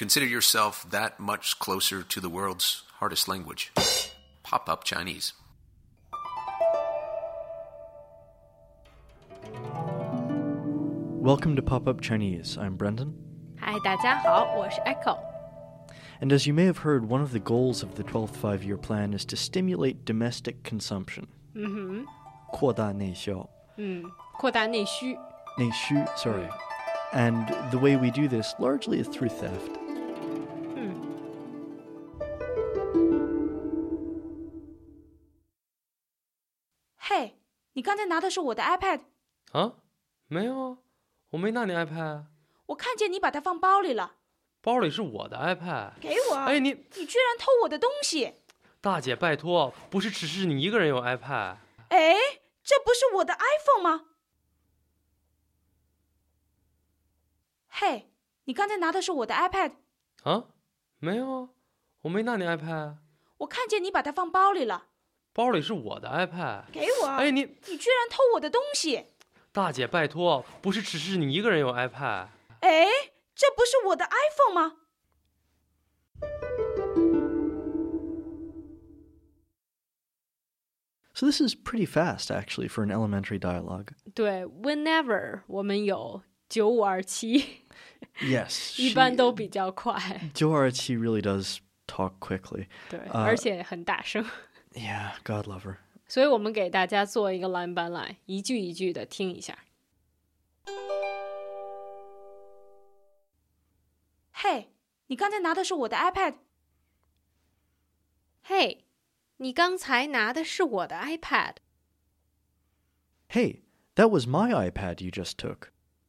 consider yourself that much closer to the world's hardest language. Pop-up Chinese. Welcome to Pop-Up Chinese. I'm Brendan. Hi, 大家好，我是 Echo. And as you may have heard, one of the goals of the 12th Five-Year Plan is to stimulate domestic consumption. 扩大内销。 扩大内需。 内需, sorry. And the way we do this largely is through theft. 嘿，你刚才拿的是我的 iPad 啊？没有啊，我没拿你 iPad。 我看见你把它放包里了。 包里是我的 iPad。 给我！ 哎，你居然偷我的东西！ 大姐，拜托，不是只是你一个人有 iPad。 哎，这不是我的 iPhone 吗？嘿，你刚才拿的是我的 iPad 啊？没有啊，我没拿你 iPad。 我看见你把它放包里了。 包里是我的 iPad。 给我！ 哎，你居然偷我的东西！ 大姐，拜托，不是只是你一个人有 iPad。 哎，这不是我的 iPhone 吗？ So this is pretty fast, actually, for an elementary dialogue. 对 ，whenever 我们有9527， Yes. 一般都比较快。 9227 really does talk quickly. 对，而且很大声。 Yeah, God love her. 所以我们给大家做一个蓝板来，一句一句的听一下。 嘿，你刚才拿的是我的 iPad 嘿，你刚才拿的是我的 iPad。 Hey, that was my iPad you just took.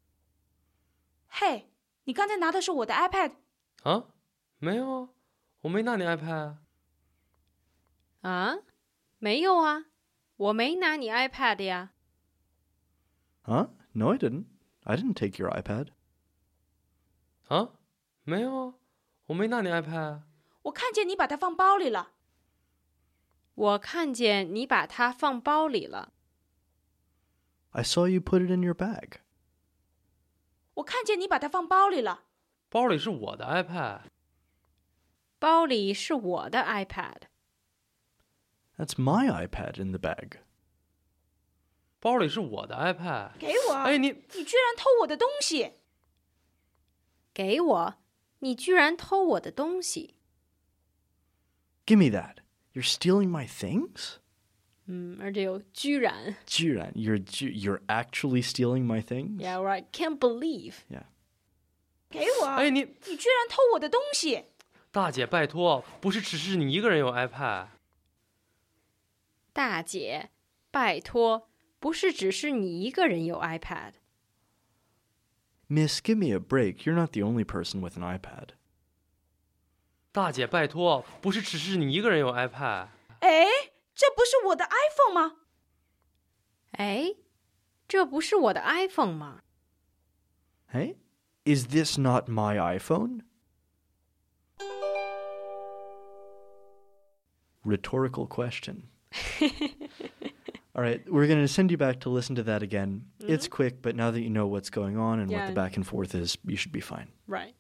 嘿，你刚才拿的是我的 iPad 啊？没有啊，我没拿你 iPad。 啊？没有啊，我没拿你 iPad 呀。 Huh? No, I didn't. I didn't take your iPad. 啊？没有啊，我没拿你 iPad。 我看见你把它放包里了。 我看见你把它放包里了。 I saw you put it in your bag. 我看见你把它放包里了。 包里是我的 iPad。 包里是我的 iPad。 That's my iPad in the bag. 包里是我的 iPad。 给我！ 哎，你居然偷我的东西！ 给我！你居然偷我的东西！ Give me that. You're stealing my things? 而且有居然。 居然, you're actually stealing my things? Yeah, right. Can't believe. Yeah. 给我！ 哎，你居然偷我的东西！ 大姐，拜托，不是只是你一个人有 iPad。 大姐，拜托，不是只是你一个人有 iPad。 Miss, give me a break. You're not the only person with an iPad. 大姐，拜托，不是只是你一个人有 iPad。 哎，这不是我的 iPhone 吗？ 哎，这不是我的 iPhone 吗？ Hey? Is this not my iPhone? Rhetorical question. All right, we're going to send you back to listen to that again. It's quick, but now that you know what's going on and what the back and forth is, you should be fine. Right.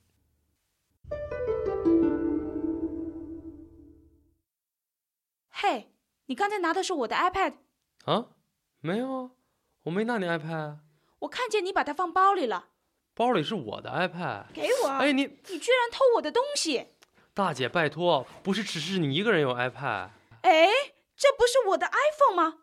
嘿，你刚才拿的是我的 iPad 啊？没有啊，我没拿你 iPad。 我看见你把它放包里了。 包里是我的 iPad。 给我！ 哎，你居然偷我的东西！ 大姐，拜托，不是只是你一个人有 iPad。 哎，这不是我的 iPhone 吗？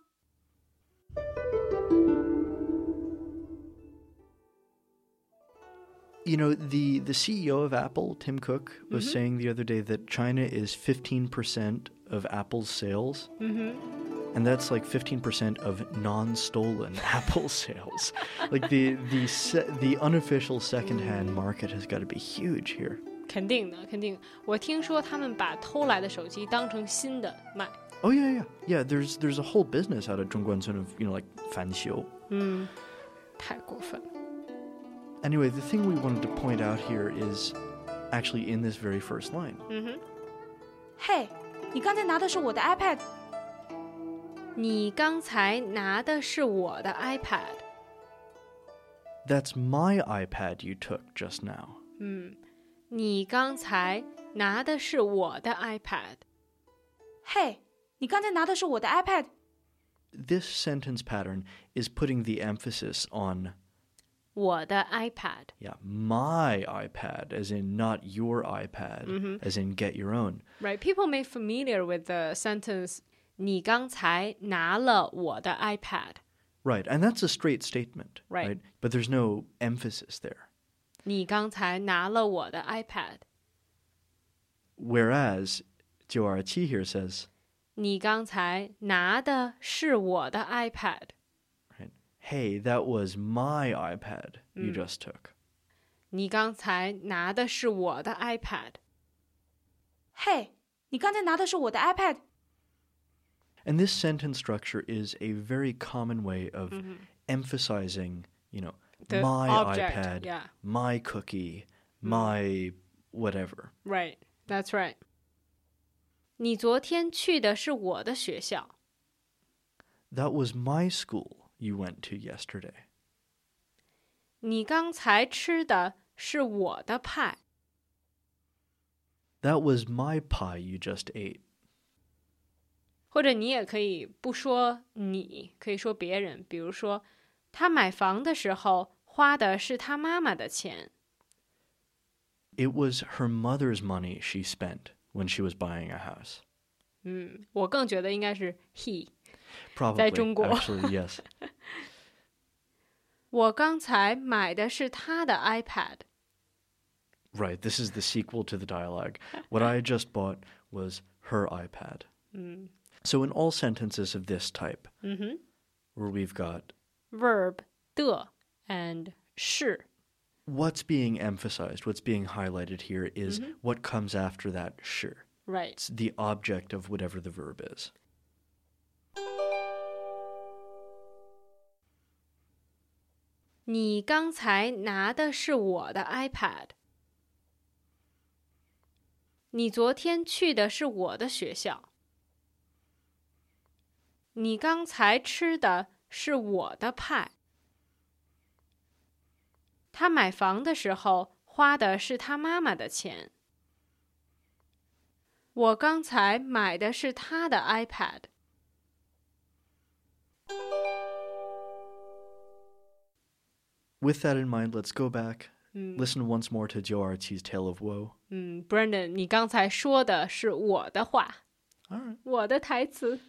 You know, the CEO of Apple, Tim Cook, was saying the other day that China is 15% of Apple's sales. And that's like 15% of non-stolen Apple sales. Like the unofficial secondhand market has got to be huge here. 肯定的，肯定。我听说他们把偷来的手机当成新的卖。 Oh yeah. There's a whole business out of 中关村 of, like 返修。 太过分了。 Anyway, the thing we wanted to point out here is actually in this very first line. 嘿，你刚才拿的是我的 iPad 你刚才拿的是我的 iPad。 That's my iPad you took just now. 你刚才拿的是我的 iPad。 嘿，你刚才拿的是我的 iPad。 This sentence pattern is putting the emphasis on 我的 iPad. yeah, my iPad, as in not your iPad, as in get your own. Right, people may familiar with the sentence 你刚才拿了我的 iPad. Right, and that's a straight statement, Right. But there's no emphasis there. 你刚才拿了我的 iPad. Whereas 927 here says, 你刚才拿的是我的 iPad. right, hey, that was my iPad you just took. 你刚才拿的是我的 iPad. 嘿，你刚才拿的是我的 iPad。 And this sentence structure is a very common way of emphasizing, The my object, iPad, yeah. my cookie, my whatever. Right, that's right. 你昨天去的是我的学校。 That was my school you went to yesterday. 你刚才吃的是我的派。 That was my pie you just ate. 或者你也可以不说你，可以说别人。比如说，他买房的时候花的是他妈妈的钱。 It was her mother's money she spent when she was buying a house. 我更觉得应该是 he。 Probably, 在中国。 actually, yes. 我刚才买的是他的 iPad。 Right, this is the sequel to the dialogue. What I just bought was her iPad. So in all sentences of this type, where we've got verb 的 and 是。 what's being emphasized, what's being highlighted here is what comes after that 是. Right. It's the object of whatever the verb is. 你刚才拿的是我的 iPad。 你昨天去的是我的学校。 你刚才吃的是我的派。 他买房的时候花的是他妈妈的钱。 我刚才买的是他的 iPad。 With that in mind, let's go back, listen once more to Joe Artie's Tale of Woe. Brendan， 你刚才说的是我的话。 All right. 我的台词。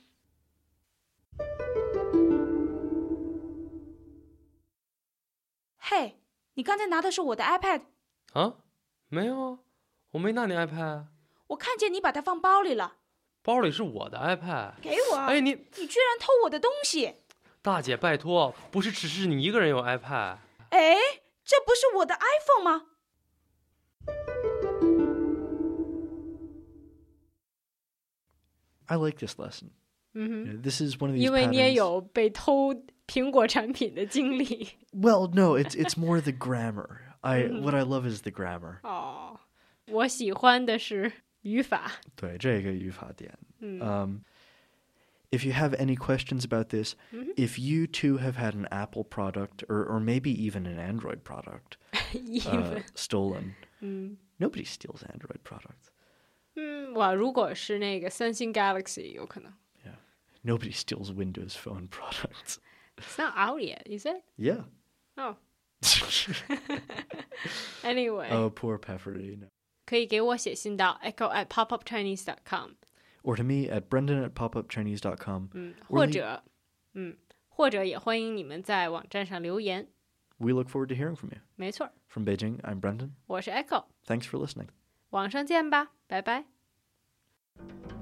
嘿，你刚才拿的是我的 iPad。 啊？没有啊，我没拿你 iPad， 我看见你把它放包里了。 包里是我的 iPad。 给我！ 哎，你居然偷我的东西！ 大姐，拜托，不是只是你一个人有 iPad。 哎，这不是我的 iPhone 吗？ I like this lesson. This is one of these 因为你也 patterns. 有被偷苹果产品的经历。 Well, no, it's more the grammar. What I love is the grammar. 哦，我喜欢的是语法。 对，这个语法点。If you have any questions about this, if you too have had an Apple product or maybe even an Android product stolen, nobody steals Android products. 哇，如果是那个三星 Galaxy 有可能。 Yeah, nobody steals Windows Phone products. It's not out yet, is it? Yeah. Oh. Anyway. Oh, poor Peffery. No. 可以给我写信到 echo@popupchinese.com， Or to me at brendan@popupchinese.com. 或者也欢迎你们在网站上留言。 We look forward to hearing from you. 没错， From Beijing, I'm Brendan. 我是 Echo， Thanks for listening. 网上见吧，拜拜。